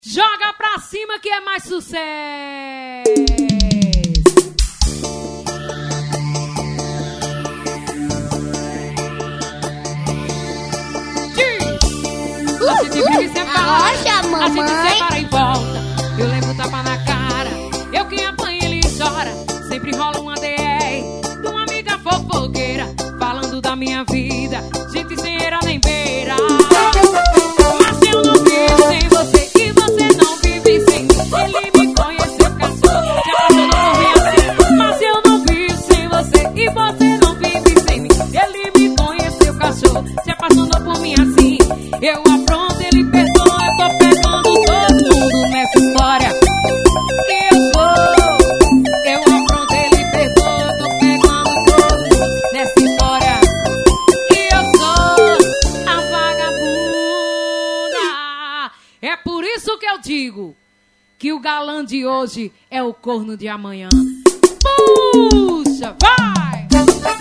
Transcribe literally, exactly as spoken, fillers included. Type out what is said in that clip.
Joga pra cima que é mais sucesso. A gente vive e separa, a gente separa em volta. Eu levo tapa na cara, eu quem apanha ele chora. Sempre rola uma D R de uma amiga fofoqueira, falando da minha vida, gente sem era nem beira. Mas eu não vivo sem você e você não vive sem mim. Ele me conheceu, cachorro, já apaixonou por mim assim. Mas eu não vivo sem você e você não vive sem mim. Ele me conheceu, cachorro, se apaixonou por mim assim. Eu apronto, ele perdoa, eu tô pegando todo mundo nessa história que eu sou. Eu apronto, ele perdoa, eu tô pegando todo mundo nessa história que eu sou a vagabunda. É por isso que eu digo que o galã de hoje é o corno de amanhã. Puxa, vai!